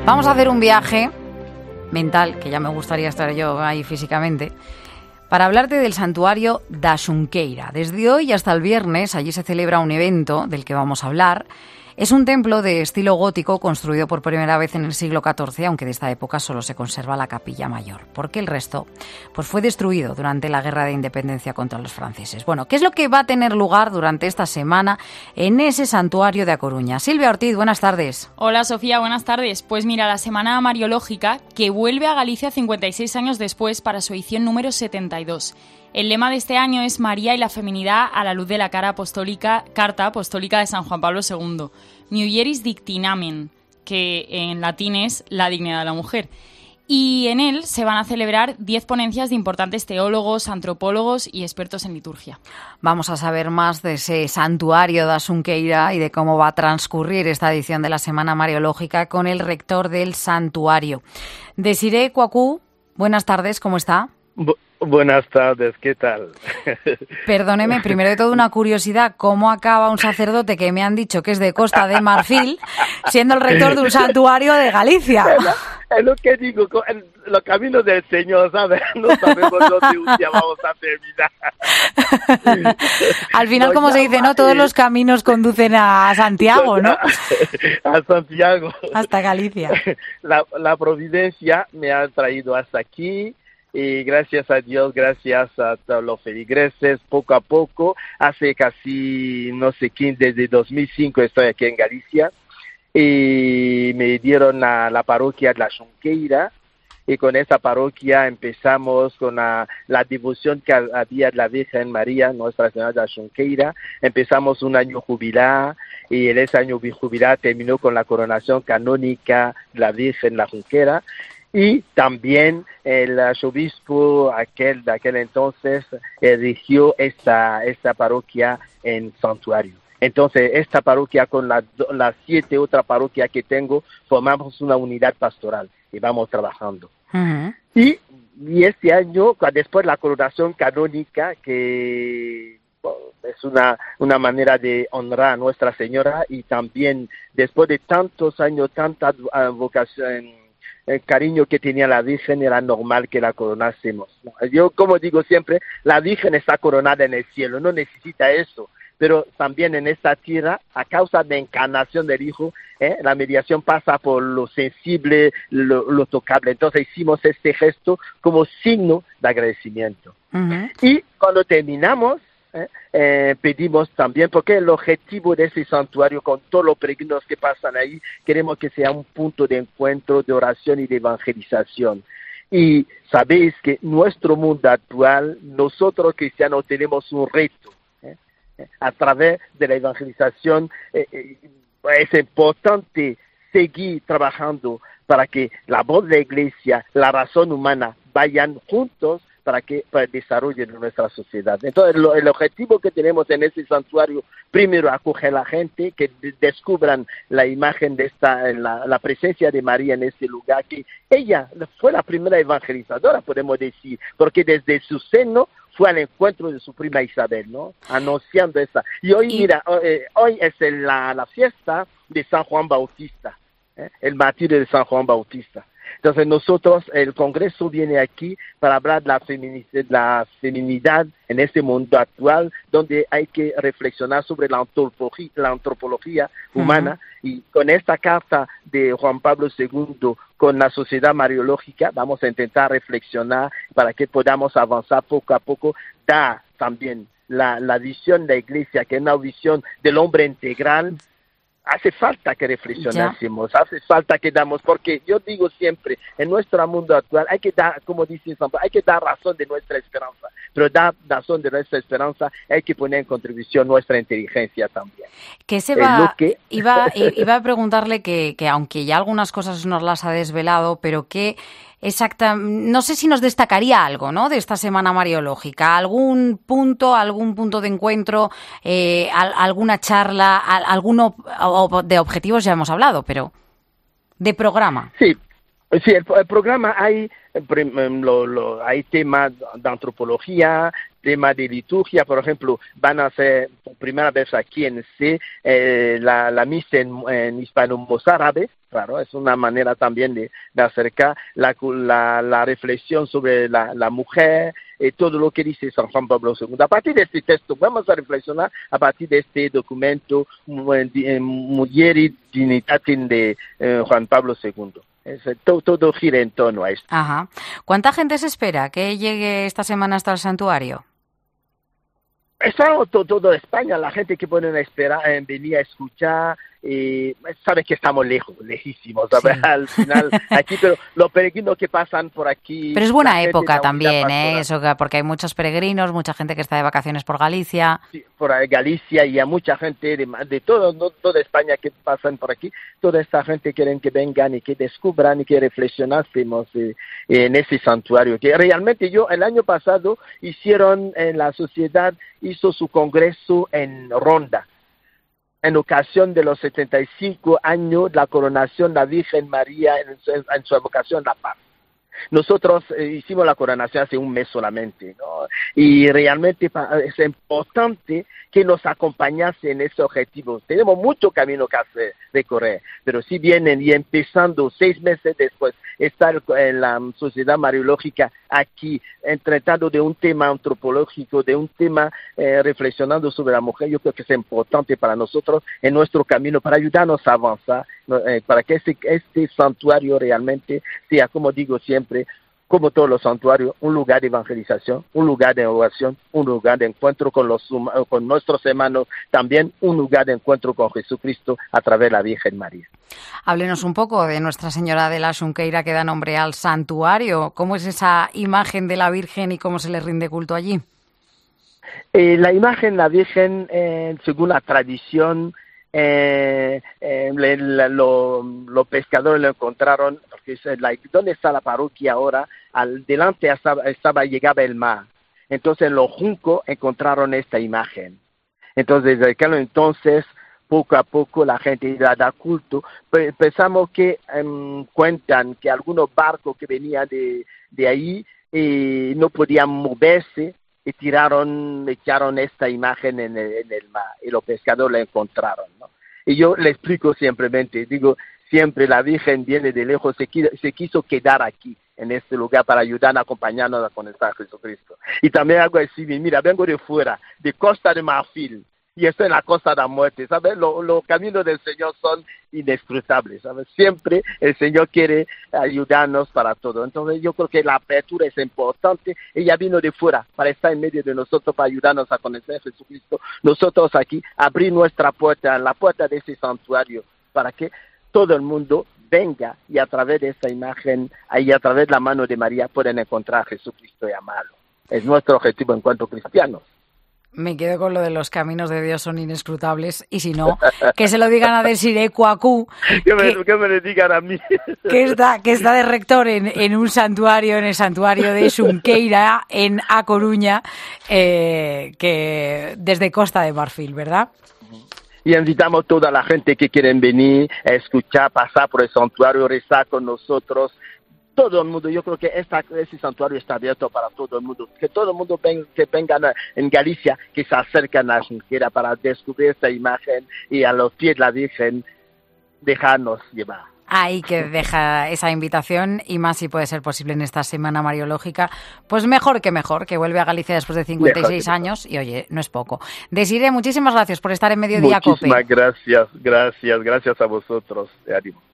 Vamos a hacer un viaje mental, que ya me gustaría estar yo ahí físicamente, para hablarte del santuario da Xunqueira. Desde hoy hasta el viernes allí se celebra un evento del que vamos a hablar. Es un templo de estilo gótico construido por primera vez en el siglo XIV, aunque de esta época solo se conserva la capilla mayor, porque el resto pues fue destruido durante la Guerra de Independencia contra los franceses. Bueno, ¿qué es lo que va a tener lugar durante esta semana en ese santuario de A Coruña? Silvia Ortiz, buenas tardes. Hola Sofía, buenas tardes. Pues mira, la Semana Mariológica, que vuelve a Galicia 56 años después para su edición número 72. El lema de este año es María y la feminidad a la luz de la Carta Apostólica de San Juan Pablo II, Mulieris Dictinamen, que en latín es la dignidad de la mujer. Y en él se van a celebrar 10 ponencias de importantes teólogos, antropólogos y expertos en liturgia. Vamos a saber más de ese santuario da Xunqueira y de cómo va a transcurrir esta edición de la Semana Mariológica con el rector del santuario. Desiré Cuacú, buenas tardes, ¿cómo está? Buenas tardes, ¿qué tal? Perdóneme, primero de todo una curiosidad, ¿cómo acaba un sacerdote que me han dicho que es de Costa de Marfil siendo el rector de un santuario de Galicia? Es lo que digo, los caminos del Señor, ¿sabes? No sabemos dónde un día vamos a terminar. Al final, como se dice, ¿no? Todos los caminos conducen a Santiago, ¿no? A Santiago. Hasta Galicia. La providencia me ha traído hasta aquí. Y gracias a Dios, gracias a todos los feligreses, poco a poco, hace casi, no sé quién, desde 2005 estoy aquí en Galicia, y me dieron a la parroquia de la Xunqueira, y con esa parroquia empezamos con la devoción que había de la Virgen María, Nuestra Señora de la Xunqueira. Empezamos un año jubilar, y en ese año jubilar terminó con la coronación canónica de la Virgen de la Xunqueira. Y también el arzobispo de aquel entonces erigió esta parroquia en santuario. Entonces, esta parroquia con las 7 otras parroquias que tengo, formamos una unidad pastoral y vamos trabajando. Uh-huh. Y este año, después de la coronación canónica, que es una manera de honrar a Nuestra Señora, y también después de tantos años, tanta vocación, el cariño que tenía la Virgen, era normal que la coronásemos. Yo, como digo siempre, la Virgen está coronada en el cielo, no necesita eso, pero también en esta tierra, a causa de la encarnación del Hijo, la mediación pasa por lo sensible, lo tocable. Entonces hicimos este gesto como signo de agradecimiento. Uh-huh. Y cuando terminamos, pedimos también, porque el objetivo de ese santuario, con todos los peregrinos que pasan ahí, queremos que sea un punto de encuentro, de oración y de evangelización. Y sabéis que nuestro mundo actual, nosotros cristianos tenemos un reto, a través de la evangelización. Es importante seguir trabajando para que la voz de la Iglesia, la razón humana, vayan juntos para el desarrollo de nuestra sociedad. Entonces, el objetivo que tenemos en este santuario, primero, acoger a la gente, que descubran la imagen de la presencia de María en este lugar, que ella fue la primera evangelizadora, podemos decir, porque desde su seno fue al encuentro de su prima Isabel, ¿no? Anunciando esa. Y hoy, mira, hoy es la fiesta de San Juan Bautista, el martirio de San Juan Bautista. Entonces nosotros, el Congreso viene aquí para hablar de la feminidad en este mundo actual, donde hay que reflexionar sobre la antropología humana. Uh-huh. Y con esta carta de Juan Pablo II, con la Sociedad Mariológica, vamos a intentar reflexionar para que podamos avanzar poco a poco, dar también la visión de la Iglesia, que es una visión del hombre integral. Hace falta que reflexionásemos, hace falta que damos, porque yo digo siempre, en nuestro mundo actual hay que dar, como dice San Pablo, hay que dar razón de nuestra esperanza, pero dar razón de nuestra esperanza hay que poner en contribución nuestra inteligencia también. Iba a preguntarle que aunque ya algunas cosas nos las ha desvelado, pero que no sé si nos destacaría algo, ¿no?, de esta Semana Mariológica, algún punto de encuentro, alguna charla, alguno de objetivos ya hemos hablado, pero de programa. Sí, el programa hay temas de antropología, temas de liturgia. Por ejemplo, van a hacer por primera vez aquí en C la misa en hispano-mozárabe, Claro, es una manera también de acercar la reflexión sobre la mujer y todo lo que dice San Juan Pablo II. A partir de este texto, vamos a reflexionar a partir de este documento Mulieris Dignitatem de Juan Pablo II. Todo gira en torno a esto. Ajá. ¿Cuánta gente se espera que llegue esta semana hasta el santuario? Está todo España, la gente que pueden esperar venir a escuchar, sabe que estamos lejísimos, ¿sabes? Sí. Al final aquí, pero los peregrinos que pasan por aquí... Pero es buena época también, eso, porque hay muchos peregrinos, mucha gente que está de vacaciones por Galicia. Sí, por Galicia, y hay mucha gente de toda España que pasan por aquí. Toda esta gente quieren que vengan y que descubran y que reflexionásemos en ese santuario. Que realmente el año pasado la sociedad hizo su congreso en Ronda, en ocasión de los 75 años de la coronación de la Virgen María en su evocación La Paz. Nosotros hicimos la coronación hace un mes solamente, ¿no? Y realmente es importante que nos acompañase en ese objetivo. Tenemos mucho camino que recorrer, pero si vienen y empezando 6 meses después estar en la Sociedad Mariológica aquí, tratando de un tema antropológico, de un tema reflexionando sobre la mujer, yo creo que es importante para nosotros en nuestro camino, para ayudarnos a avanzar, para que este santuario realmente sea, como digo siempre, como todos los santuarios, un lugar de evangelización, un lugar de oración, un lugar de encuentro con nuestros hermanos, también un lugar de encuentro con Jesucristo a través de la Virgen María. Háblenos un poco de Nuestra Señora de la Xunqueira, que da nombre al santuario. ¿Cómo es esa imagen de la Virgen y cómo se le rinde culto allí? La imagen de la Virgen, según la tradición, los pescadores lo encontraron, porque ¿dónde está la parroquia ahora? Delante llegaba el mar. Entonces en los juncos encontraron esta imagen. Entonces desde aquel entonces, poco a poco la gente da culto. Pensamos que cuentan que algunos barcos que venían de ahí no podían moverse, y echaron esta imagen en el mar, y los pescadores la encontraron, ¿no? Y yo le explico simplemente, digo, siempre la Virgen viene de lejos, se quiso quedar aquí, en este lugar, para ayudar a acompañarnos a conocer a Jesucristo. Y también algo así, mira, vengo de fuera, de Costa de Marfil, y estoy en la Costa de la Muerte, ¿sabes? Los caminos del Señor son inescrutables, ¿sabes? Siempre el Señor quiere ayudarnos para todo. Entonces yo creo que la apertura es importante. Ella vino de fuera para estar en medio de nosotros, para ayudarnos a conocer a Jesucristo. Nosotros aquí abrir nuestra puerta, la puerta de ese santuario, para que todo el mundo venga y a través de esta imagen, y a través de la mano de María, pueden encontrar a Jesucristo y amarlo. Es nuestro objetivo en cuanto cristianos. Me quedo con lo de los caminos de Dios son inescrutables, y si no, que se lo digan a Desiré Cuacú, que me lo digan a mí, que está de rector en un santuario, en el santuario de Xunqueira, en A Coruña, que desde Costa de Marfil, ¿verdad? Y invitamos a toda la gente que quieren venir a escuchar, pasar por el santuario, rezar con nosotros. Todo el mundo, yo creo que ese santuario está abierto para todo el mundo, que todo el mundo que vengan en Galicia, que se acercan a Xunqueira para descubrir esta imagen y a los pies de la Virgen dejarnos llevar. Ahí que deja esa invitación, y más si puede ser posible en esta semana mariológica, pues mejor, que vuelve a Galicia después de 56 años, y oye, no es poco. Desiré, muchísimas gracias por estar en Mediodía Cope. Muchísimas gracias a vosotros. Te animo.